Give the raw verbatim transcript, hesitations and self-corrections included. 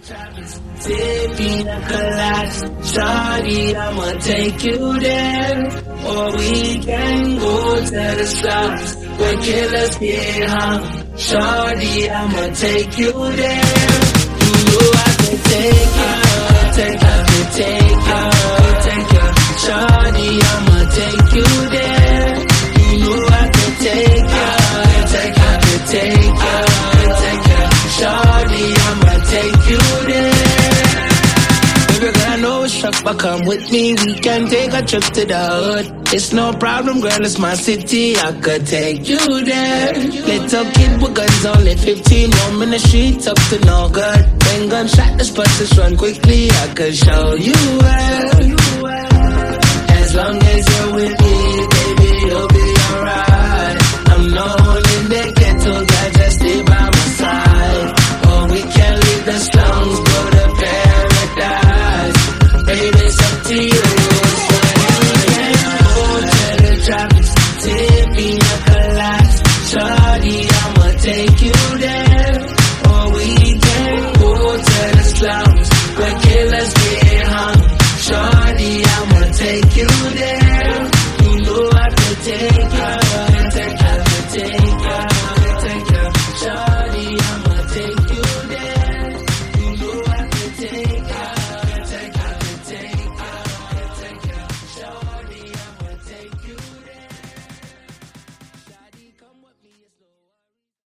Pina collapse, shawty, I'ma take you there. Or we can go to the slums where killers get hung. Shawty, I'ma take you there. You know I can take you, take you, take you, take you. Shawty, I'ma take you there. You know I can take you, take you, take you, take you. Shawty, I'ma take you there. Baby girl, I know it's rough, but come with me. We can take a trip to the hood. It's no problem, girl, it's my city. I could take you there. Little kid with guns, only fifteen. Roam in the streets, up to no good. Bang gunshot, this buses run quickly. I could show you where. As long as you're with me, baby, you'll be alright. I'm known in the ghetto, girl, just stay by my side. Or we can leave the slums, go to paradise. Baby, it's up to you. Shawty, I'ma take you there. Or we can go to the slums where killers get hung. Shawty, I'ma take you there.